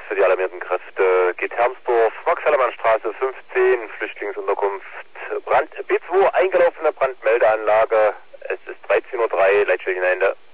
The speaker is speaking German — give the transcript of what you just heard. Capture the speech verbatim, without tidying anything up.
für die alarmierten Kräfte. Geht Hermsdorf, Max-Hellermann-Straße fünfzehn, Flüchtlingsunterkunft, Brand, B zwei, eingelaufene Brandmeldeanlage. Es ist dreizehn Uhr drei, Leitstelle Ende.